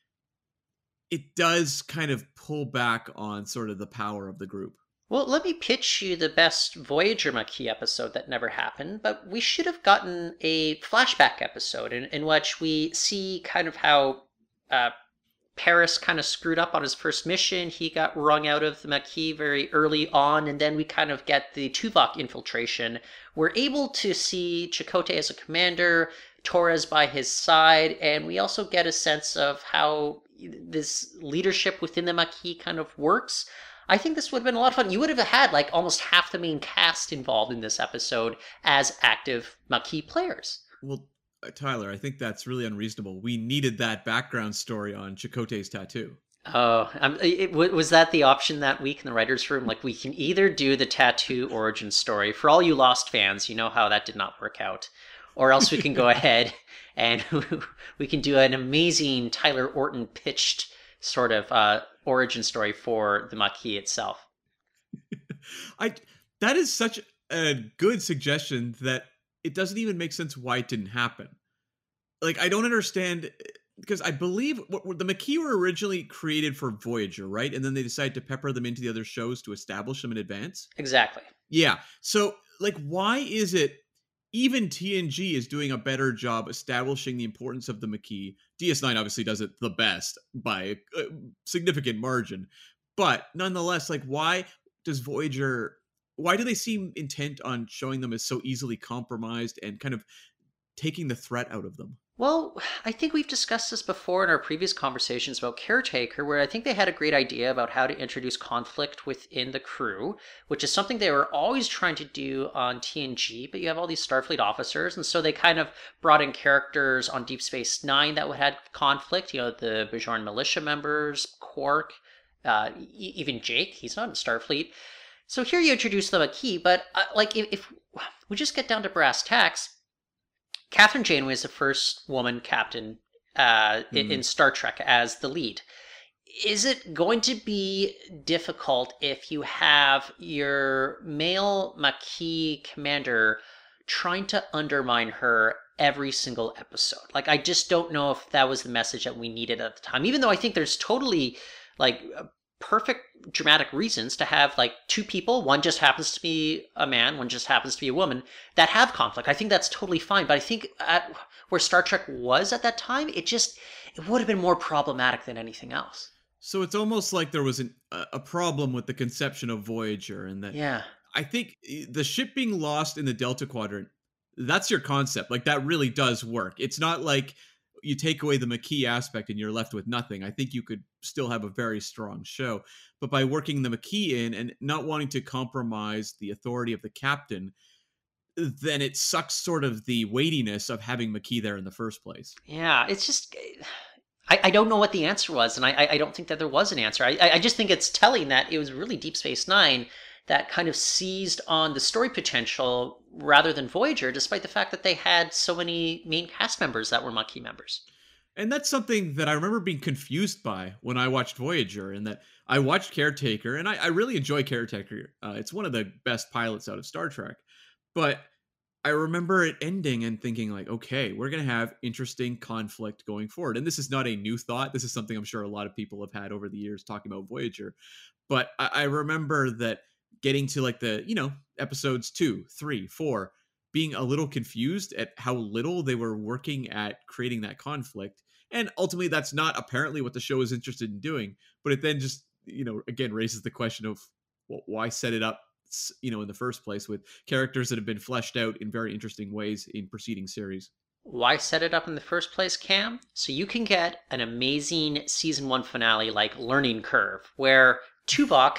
it does kind of pull back on sort of the power of the group. Well, let me pitch you the best Voyager Maquis episode that never happened, but we should have gotten a flashback episode in, in which we see kind of how uh, Paris kind of screwed up on his first mission. He got wrung out of the Maquis very early on, and then we kind of get the Tuvok infiltration. We're able to see Chakotay as a commander, Torres by his side, and we also get a sense of how this leadership within the Maquis kind of works. I think this would have been a lot of fun. You would have had like almost half the main cast involved in this episode as active Maquis players. Well, Tyler, I think that's really unreasonable. We needed that background story on Chakotay's tattoo. Oh, um, it, was that the option that week in the writer's room? Like, we can either do the tattoo origin story. For all you Lost fans, you know how that did not work out. Or else we can go ahead and we can do an amazing Tyler Orton pitched sort of uh, origin story for the Maquis itself. I that is such a good suggestion that it doesn't even make sense why it didn't happen. Like, I don't understand, because I believe what, the Maquis were originally created for Voyager, right? And then they decided to pepper them into the other shows to establish them in advance. Exactly. Yeah. So, like, why is it even T N G is doing a better job establishing the importance of the Maquis? D S nine obviously does it the best by a significant margin. But nonetheless, like, why does Voyager... Why do they seem intent on showing them as so easily compromised and kind of taking the threat out of them? Well, I think we've discussed this before in our previous conversations about Caretaker, where I think they had a great idea about how to introduce conflict within the crew, which is something they were always trying to do on T N G, but you have all these Starfleet officers, and so they kind of brought in characters on Deep Space Nine that would have conflict, you know, the Bajoran militia members, Quark, uh, even Jake, he's not in Starfleet. So here you introduce the Maquis, but uh, like if, if we just get down to brass tacks, Catherine Janeway is the first woman captain uh, mm. in, in Star Trek as the lead. Is it going to be difficult if you have your male Maquis commander trying to undermine her every single episode? Like, I just don't know if that was the message that we needed at the time, even though I think there's totally like perfect dramatic reasons to have like two people, one just happens to be a man, one just happens to be a woman, that have conflict. I think that's totally fine, but I think at where Star Trek was at that time, it just it would have been more problematic than anything else. So it's almost like there was an, a problem with the conception of Voyager, and that yeah. I think eh, the ship being lost in the Delta Quadrant, that's your concept. Like, that really does work. It's not like you take away the Maquis aspect and you're left with nothing. I think you could still have a very strong show. But by working the Maquis in and not wanting to compromise the authority of the captain, then it sucks sort of the weightiness of having Maquis there in the first place. Yeah, it's just... I, I don't know what the answer was, and I, I don't think that there was an answer. I, I just think it's telling that it was really Deep Space Nine that kind of seized on the story potential rather than Voyager, despite the fact that they had so many main cast members that were Maquis members. And that's something that I remember being confused by when I watched Voyager, and that I watched Caretaker, and I, I really enjoy Caretaker. Uh, it's one of the best pilots out of Star Trek. But I remember it ending and thinking like, okay, we're going to have interesting conflict going forward. And this is not a new thought. This is something I'm sure a lot of people have had over the years talking about Voyager. But I, I remember that getting to like the, you know, episodes two, three, four, being a little confused at how little they were working at creating that conflict. And ultimately, that's not apparently what the show is interested in doing. But it then just, you know, again, raises the question of, well, why set it up, you know, in the first place with characters that have been fleshed out in very interesting ways in preceding series. Why set it up in the first place, Cam? So you can get an amazing season one finale like Learning Curve, where Tuvok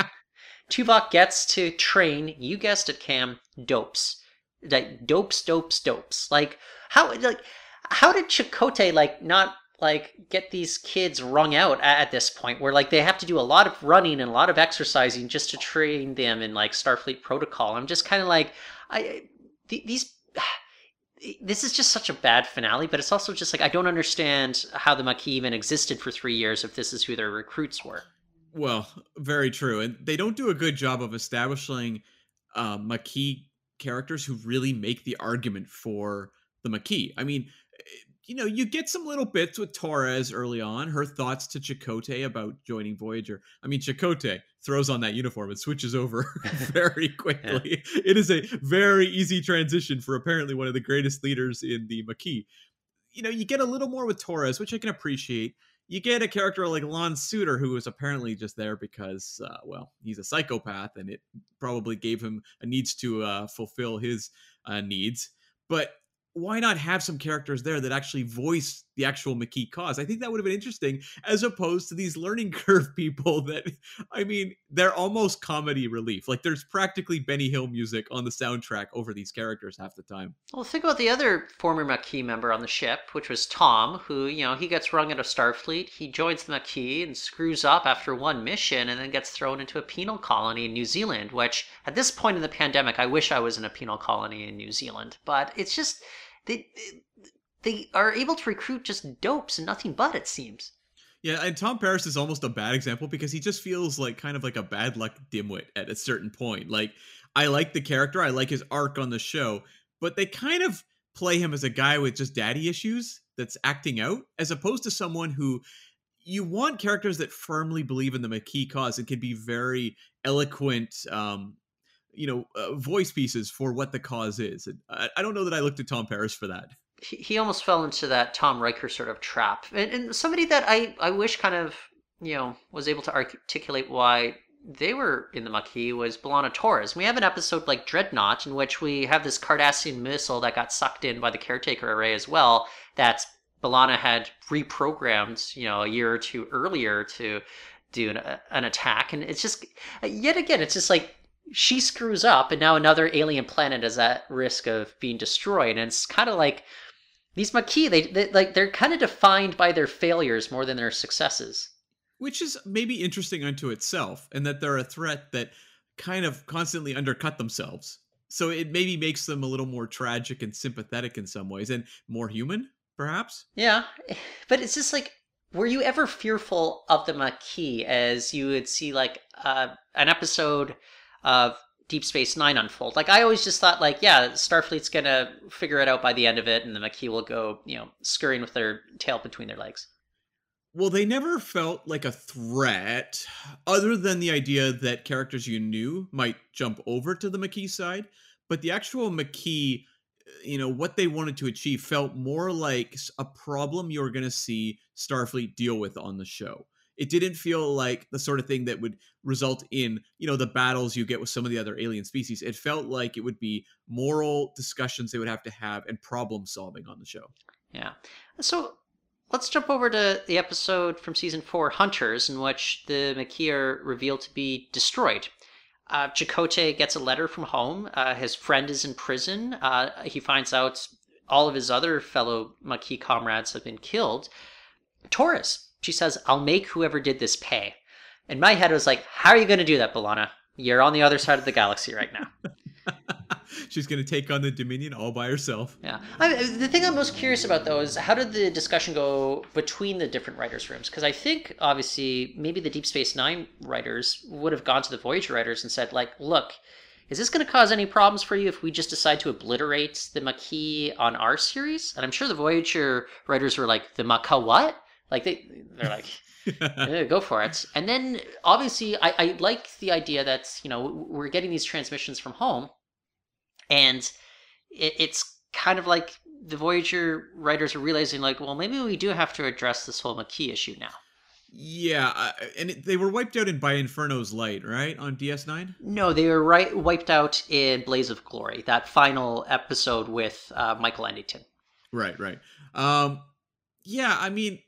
Tuvok gets to train, you guessed it, Cam, dopes. Like dopes, dopes, dopes. Like how like how did Chakotay like not like get these kids wrung out at this point where like they have to do a lot of running and a lot of exercising just to train them in like Starfleet protocol? I'm just kind of like, I th- these this is just such a bad finale, but it's also just like I don't understand how the Maquis even existed for three years if this is who their recruits were. Well, very true. And they don't do a good job of establishing uh, Maquis characters who really make the argument for the Maquis. I mean, you know, you get some little bits with Torres early on, her thoughts to Chakotay about joining Voyager. I mean, Chakotay throws on that uniform and switches over very quickly. Yeah. It is a very easy transition for apparently one of the greatest leaders in the Maquis. You know, you get a little more with Torres, which I can appreciate. You get a character like Lon Suter, who is apparently just there because, uh, well, he's a psychopath, and it probably gave him a needs to uh, fulfill his uh, needs. But why not have some characters there that actually voice the actual Maquis cause? I think that would have been interesting, as opposed to these learning curve people that, I mean, they're almost comedy relief. Like, there's practically Benny Hill music on the soundtrack over these characters half the time. Well, think about the other former Maquis member on the ship, which was Tom, who, you know, he gets wrung out of Starfleet. He joins the Maquis and screws up after one mission and then gets thrown into a penal colony in New Zealand, which at this point in the pandemic, I wish I was in a penal colony in New Zealand. But it's just... They, they are able to recruit just dopes and nothing but, it seems. Yeah, and Tom Paris is almost a bad example because he just feels like kind of like a bad luck dimwit at a certain point. Like, I like the character, I like his arc on the show, but they kind of play him as a guy with just daddy issues that's acting out, as opposed to someone who you want characters that firmly believe in the Maquis cause and can be very eloquent, um, you know, uh, voice pieces for what the cause is. And I, I don't know that I looked at Tom Paris for that. He, he almost fell into that Tom Riker sort of trap. And, and somebody that I, I wish kind of, you know, was able to articulate why they were in the Maquis was B'Elanna Torres. We have an episode like Dreadnought in which we have this Cardassian missile that got sucked in by the Caretaker array as well, that B'Elanna had reprogrammed, you know, a year or two earlier to do an, an attack. And it's just, yet again, it's just like, she screws up and now another alien planet is at risk of being destroyed. And it's kind of like these Maquis, they, they like they're kind of defined by their failures more than their successes. Which is maybe interesting unto itself, and that they're a threat that kind of constantly undercut themselves. So it maybe makes them a little more tragic and sympathetic in some ways, and more human, perhaps? Yeah, but it's just like, were you ever fearful of the Maquis as you would see like uh, an episode of Deep Space Nine unfold? Like, I always just thought, like, yeah, Starfleet's gonna figure it out by the end of it, and the Maquis will go, you know, scurrying with their tail between their legs. Well, they never felt like a threat, other than the idea that characters you knew might jump over to the Maquis side. But the actual Maquis, you know, what they wanted to achieve felt more like a problem you're going to see Starfleet deal with on the show. It didn't feel like the sort of thing that would result in, you know, the battles you get with some of the other alien species. It felt like it would be moral discussions they would have to have and problem solving on the show. Yeah. So let's jump over to the episode from season four, Hunters, in which the Maquis are revealed to be destroyed. Uh, Chakotay gets a letter from home. Uh, his friend is in prison. Uh, he finds out all of his other fellow Maquis comrades have been killed. Torres, she says, I'll make whoever did this pay. In my head, I was like, how are you going to do that, B'Elanna? You're on the other side of the galaxy right now. She's going to take on the Dominion all by herself. Yeah. I, the thing I'm most curious about, though, is how did the discussion go between the different writers' rooms? Because I think, obviously, maybe the Deep Space Nine writers would have gone to the Voyager writers and said, like, look, is this going to cause any problems for you if we just decide to obliterate the Maquis on our series? And I'm sure the Voyager writers were like, the Maquis what? Like, they, they're like, yeah, go for it. And then, obviously, I, I like the idea that, you know, we're getting these transmissions from home. And it, it's kind of like the Voyager writers are realizing, like, well, maybe we do have to address this whole Maquis issue now. Yeah, uh, and it, they were wiped out in By Inferno's Light, right? On D S nine? No, they were right, wiped out in Blaze of Glory, that final episode with uh, Michael Endington. Right, right. Um, yeah, I mean,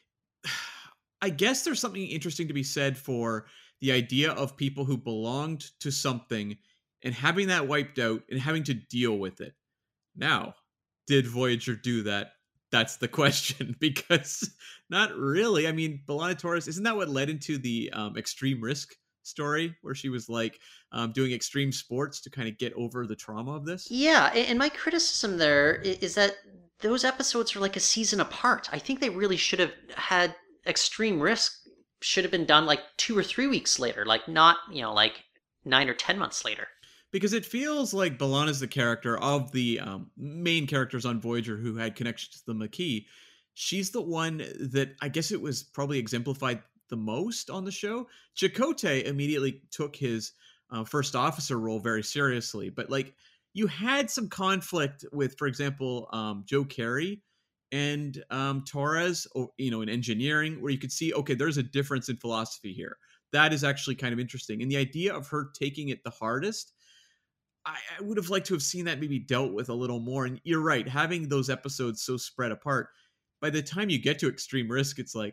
I guess there's something interesting to be said for the idea of people who belonged to something and having that wiped out and having to deal with it. Now, did Voyager do that? That's the question, because not really. I mean, B'Elanna Torres, isn't that what led into the um, Extreme Risk story, where she was like um, doing extreme sports to kind of get over the trauma of this? Yeah, and my criticism there is that those episodes are like a season apart. I think they really should have had Extreme Risk should have been done like two or three weeks later, like not, you know, like nine or ten months later. Because it feels like B'Elanna's the character of the um, main characters on Voyager who had connections to the Maquis. She's the one that I guess it was probably exemplified the most on the show. Chakotay immediately took his uh, first officer role very seriously. But like you had some conflict with, for example, um, Joe Carey and um, Torres, or, you know, in engineering, where you could see, okay, there's a difference in philosophy here. That is actually kind of interesting. And the idea of her taking it the hardest, I, I would have liked to have seen that maybe dealt with a little more. And you're right, having those episodes so spread apart, by the time you get to Extreme Risk, it's like,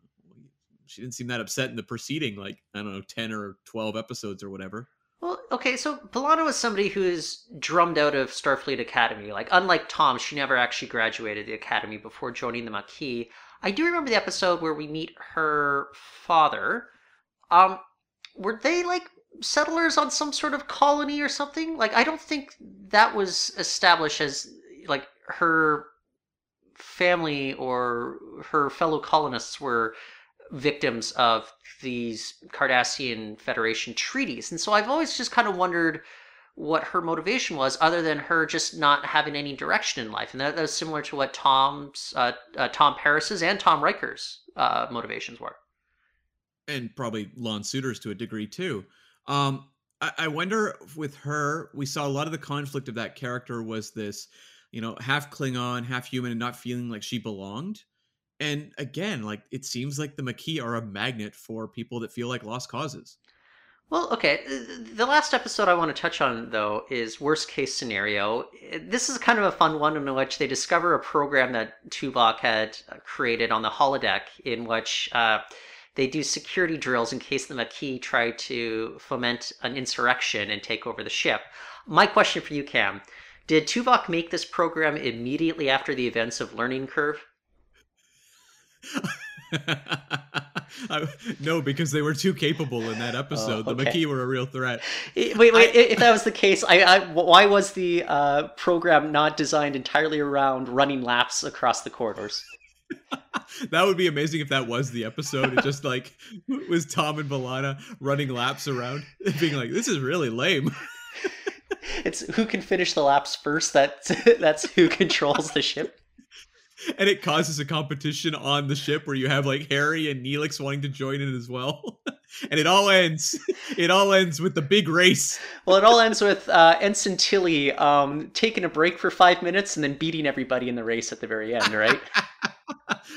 she didn't seem that upset in the preceding, like, I don't know, ten or twelve episodes or whatever. Well, okay, so B'Elanna was somebody who is drummed out of Starfleet Academy. Like, unlike Tom, she never actually graduated the Academy before joining the Maquis. I do remember the episode where we meet her father. Um, were they, like, settlers on some sort of colony or something? Like, I don't think that was established as, like, her family or her fellow colonists were victims of these Cardassian Federation treaties. And so I've always just kind of wondered what her motivation was, other than her just not having any direction in life. And that, that was similar to what Tom's, uh, uh, Tom Paris's and Tom Riker's uh, motivations were. And probably Lon Suiter's to a degree too. Um, I, I wonder with her, we saw a lot of the conflict of that character was this, you know, half Klingon, half human, and not feeling like she belonged. And again, like, it seems like the Maquis are a magnet for people that feel like lost causes. Well, okay. The last episode I want to touch on, though, is Worst Case Scenario. This is kind of a fun one in which they discover a program that Tuvok had created on the holodeck, in which uh, they do security drills in case the Maquis try to foment an insurrection and take over the ship. My question for you, Cam, did Tuvok make this program immediately after the events of Learning Curve? I, no, because they were too capable in that episode. Oh, okay. The Maquis were a real threat. Wait, wait. I, if that was the case, I, I, why was the uh, program not designed entirely around running laps across the corridors? That would be amazing if that was the episode. It just like was Tom and B'Elanna running laps around, being like, "This is really lame." It's who can finish the laps first. That's that's who controls the ship. And it causes a competition on the ship where you have like Harry and Neelix wanting to join in as well. And it all ends. It all ends with the big race. Well, it all ends with uh, Ensign Tilly um, taking a break for five minutes and then beating everybody in the race at the very end, right?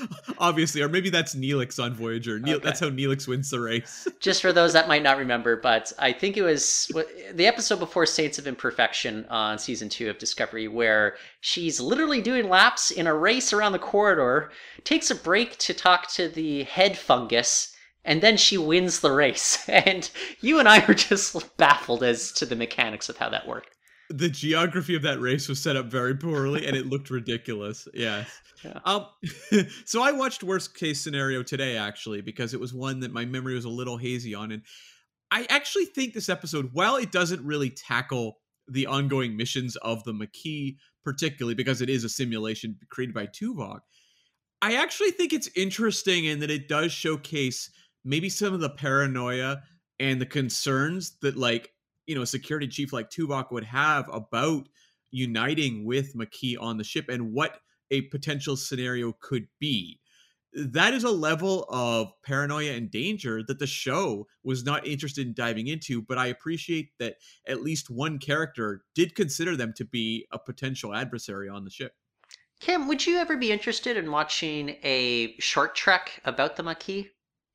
Obviously, or maybe that's Neelix on Voyager. Neel- Okay. That's how Neelix wins the race. Just for those that might not remember, but I think it was the episode before Saints of Imperfection on season two of Discovery, where she's literally doing laps in a race around the corridor, takes a break to talk to the head fungus, and then she wins the race. And you and I were just baffled as to the mechanics of how that worked. The geography of that race was set up very poorly, and it looked ridiculous. Yes. Yeah. Um. So I watched Worst Case Scenario today, actually, because it was one that my memory was a little hazy on, and I actually think this episode, while it doesn't really tackle the ongoing missions of the Maquis, particularly because it is a simulation created by Tuvok, I actually think it's interesting in that it does showcase maybe some of the paranoia and the concerns that, like, you know, a security chief like Tuvok would have about uniting with Maquis on the ship and what a potential scenario could be. That is a level of paranoia and danger that the show was not interested in diving into, but I appreciate that at least one character did consider them to be a potential adversary on the ship. Kim, would you ever be interested in watching a short trek about the Maquis?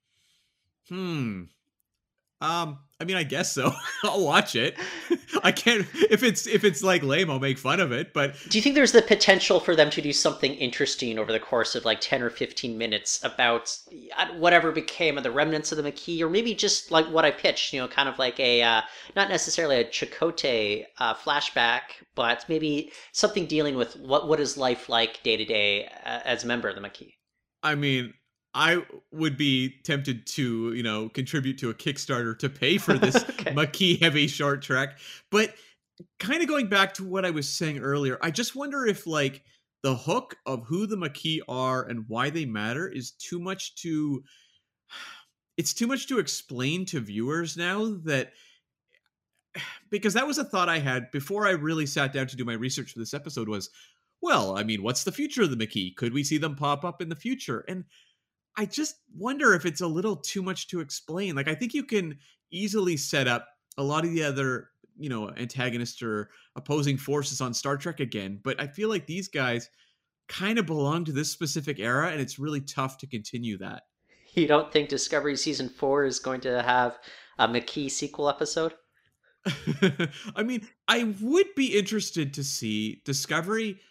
Hmm. Um, I mean, I guess so. I'll watch it. I can't if it's if it's like lame, I'll make fun of it. But Do you think there's the potential for them to do something interesting over the course of like ten or fifteen minutes about whatever became of the remnants of the Maquis, or maybe just like what I pitched, you know, kind of like a uh, not necessarily a Chakotay uh, flashback, but maybe something dealing with what what is life like day to day as a member of the Maquis? I mean, I would be tempted to, you know, contribute to a Kickstarter to pay for this Okay. Maquis heavy short trek. But kind of going back to what I was saying earlier, I just wonder if, like, the hook of who the Maquis are and why they matter is too much to it's too much to explain to viewers now, that because that was a thought I had before I really sat down to do my research for this episode was, well, I mean, what's the future of the Maquis? Could we see them pop up in the future? And I just wonder if it's a little too much to explain. Like, I think you can easily set up a lot of the other, you know, antagonists or opposing forces on Star Trek again, but I feel like these guys kind of belong to this specific era, and it's really tough to continue that. You don't think Discovery Season four is going to have a Maquis sequel episode? I mean, I would be interested to see Discovery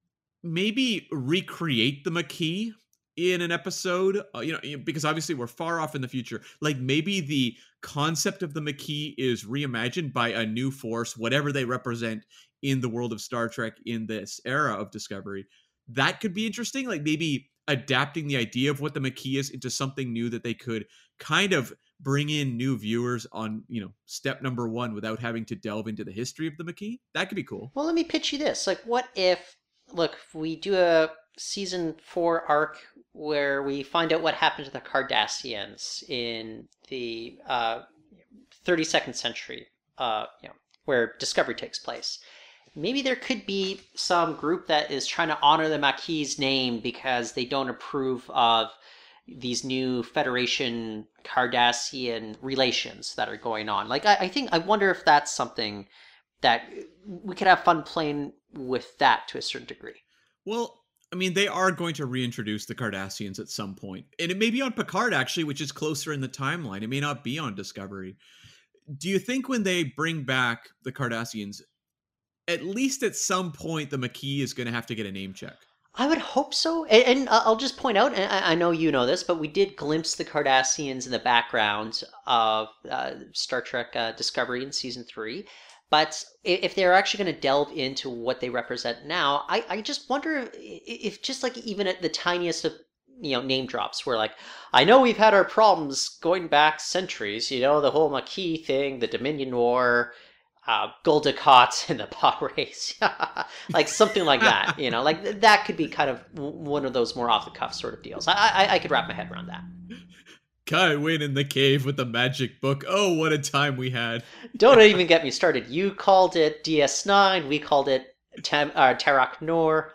maybe recreate the Maquis in an episode, uh, you know, because obviously we're far off in the future. Like, maybe the concept of the Maquis is reimagined by a new force, whatever they represent in the world of Star Trek in this era of Discovery. That could be interesting. Like, maybe adapting the idea of what the Maquis is into something new that they could kind of bring in new viewers on, you know, step number one without having to delve into the history of the Maquis. That could be cool. Well, let me pitch you this. Like, what if, look, if we do a season four arc where we find out what happened to the Cardassians in the uh, thirty-second century, uh, you know, where Discovery takes place. Maybe there could be some group that is trying to honor the Maquis' name because they don't approve of these new Federation Cardassian relations that are going on. Like, I, I think, I wonder if that's something that we could have fun playing with that to a certain degree. Well, I mean, they are going to reintroduce the Cardassians at some point. And it may be on Picard, actually, which is closer in the timeline. It may not be on Discovery. Do you think when they bring back the Cardassians, at least at some point, the Maquis is going to have to get a name check? I would hope so. And, and I'll just point out, and I know you know this, but we did glimpse the Cardassians in the background of uh, Star Trek uh, Discovery in season three. But if they're actually going to delve into what they represent now, I, I just wonder if just like even at the tiniest of, you know, name drops where like, I know we've had our problems going back centuries, you know, the whole Maquis thing, the Dominion War, uh, Gul Dukat and the pod race, like something like that, you know, like that could be kind of one of those more off the cuff sort of deals. I, I, I could wrap my head around that. Kai Wynn in the cave with the magic book. Oh, what a time we had. Don't even get me started. You called it D S nine. We called it Tam- uh, Tarak Nor.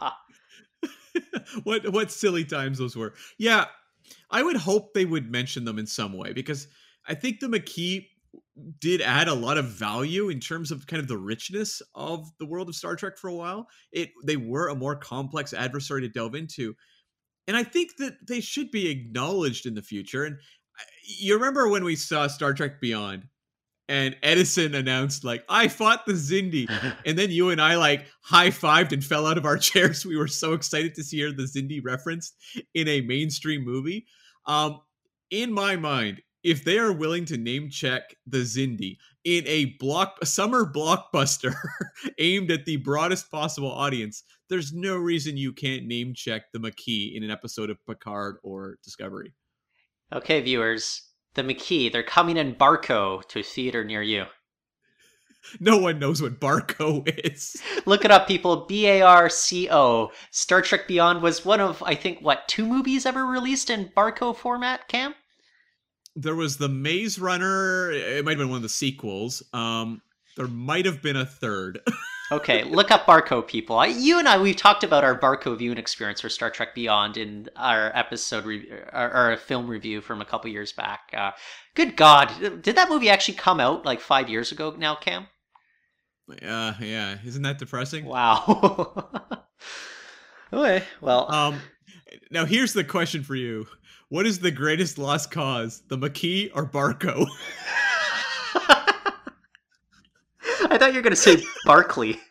what what silly times those were. Yeah, I would hope they would mention them in some way, because I think the Maquis did add a lot of value in terms of kind of the richness of the world of Star Trek for a while. It They were a more complex adversary to delve into. And I think that they should be acknowledged in the future. And you remember when we saw Star Trek Beyond and Edison announced, like, I fought the Xindi. And then you and I, like, high-fived and fell out of our chairs. We were so excited to see the Xindi referenced in a mainstream movie. Um, in my mind, if they are willing to name check the Xindi in a block a summer blockbuster aimed at the broadest possible audience, there's no reason you can't name check the Maquis in an episode of Picard or Discovery. Okay, viewers, the Maquis, they're coming in Barco to a theater near you. No one knows what Barco is. Look it up, people. B A R C O. Star Trek Beyond was one of, I think, what, two movies ever released in Barco format, Cam? There was the Maze Runner. It might have been one of the sequels. Um, there might have been a third. Okay, look up Barco, people. I, you and I, we've talked about our Barco viewing experience for Star Trek Beyond in our episode, re- our, our film review from a couple years back. Uh, good God, did that movie actually come out like five years ago now, Cam? Uh, yeah, isn't that depressing? Wow. Okay, well. Um, now here's the question for you. What is the greatest lost cause, the Maquis or Barco? I thought you were going to say Barkley.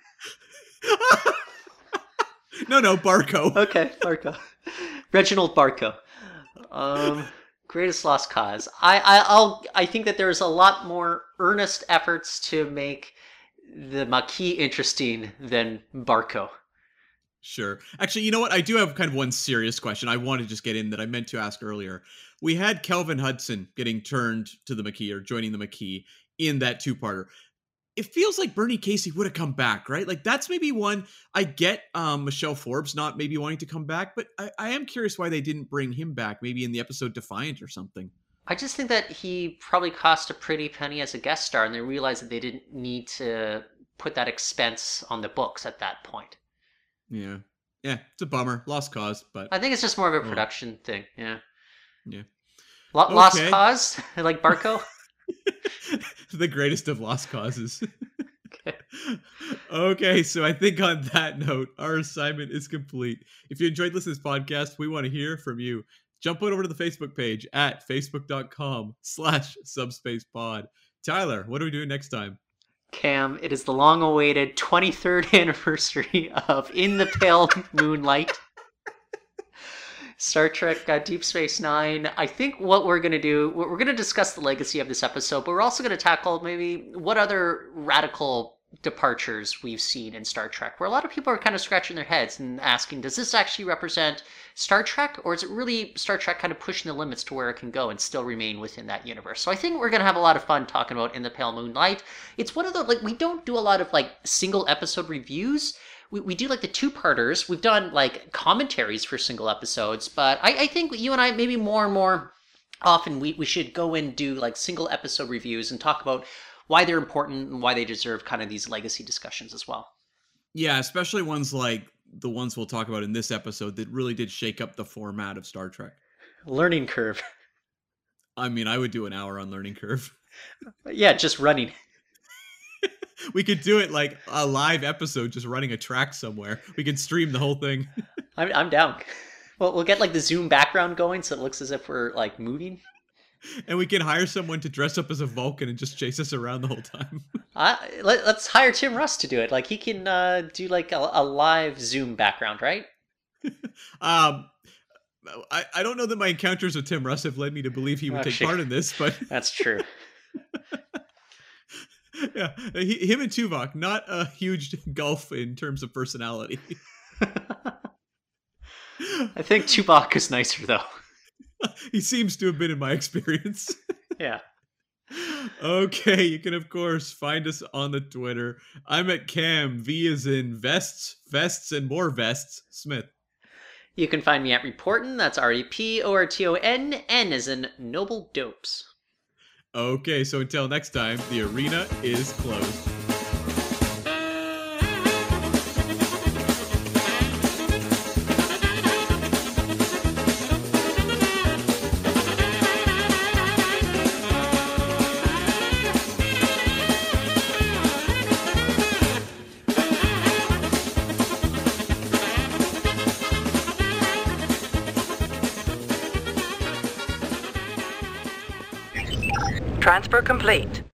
no, no, Barco. Okay, Barco. Reginald Barco. Um, greatest lost cause. I, I, I'll. I think that there's a lot more earnest efforts to make the Maquis interesting than Barco. Sure. Actually, you know what? I do have kind of one serious question I want to just get in that I meant to ask earlier. We had Kelvin Hudson getting turned to the Maquis or joining the Maquis in that two-parter. It feels like Bernie Casey would have come back, right? Like, that's maybe one. I get um, Michelle Forbes not maybe wanting to come back, but I, I am curious why they didn't bring him back, maybe in the episode Defiant or something. I just think that he probably cost a pretty penny as a guest star, and they realized that they didn't need to put that expense on the books at that point. Yeah. Yeah, it's a bummer. Lost cause, but... I think it's just more of a production oh. thing, yeah. Yeah. Lo- okay. Lost cause? Like Barco? The greatest of lost causes. Okay. Okay, so I think on that note, our assignment is complete. If you enjoyed listening to this podcast, we want to hear from you. Jump on over to the Facebook page at facebook.com slash subspacepod. Tyler, what are we doing next time? Cam, it is the long-awaited twenty-third anniversary of In the Pale Moonlight. Star Trek uh, Deep Space Nine. I think what we're going to do, we're going to discuss the legacy of this episode, but we're also going to tackle maybe what other radical departures we've seen in Star Trek, where a lot of people are kind of scratching their heads and asking, does this actually represent Star Trek, or is it really Star Trek kind of pushing the limits to where it can go and still remain within that universe? So I think we're going to have a lot of fun talking about In the Pale Moonlight. It's one of the, like, we don't do a lot of, like, single episode reviews. We, we do, like, the two-parters. We've done, like, commentaries for single episodes, but I, I think you and I, maybe more and more often, we, we should go and do, like, single episode reviews and talk about why they're important and why they deserve kind of these legacy discussions as well. Yeah, especially ones like the ones we'll talk about in this episode that really did shake up the format of Star Trek. Learning curve. I mean, I would do an hour on Learning Curve. Yeah, just running. We could do it like a live episode, just running a track somewhere. We could stream the whole thing. I'm I'm down. Well, we'll get like the Zoom background going so it looks as if we're like moving. And we can hire someone to dress up as a Vulcan and just chase us around the whole time. uh, let, let's hire Tim Russ to do it. Like, he can uh, do, like, a, a live Zoom background, right? um, I, I don't know that my encounters with Tim Russ have led me to believe he would oh, take shit. part in this, but... That's true. Yeah, he, him and Tuvok, not a huge gulf in terms of personality. I think Tuvok is nicer, though. He seems to have been in my experience. Yeah. Okay, you can of course find us on the Twitter. I'm at Cam, V as in vests, vests, and more vests, Smith. You can find me at Reportin', that's R E P O R T O N, N as in Noble Dopes. Okay, so until next time, the arena is closed. Transfer complete.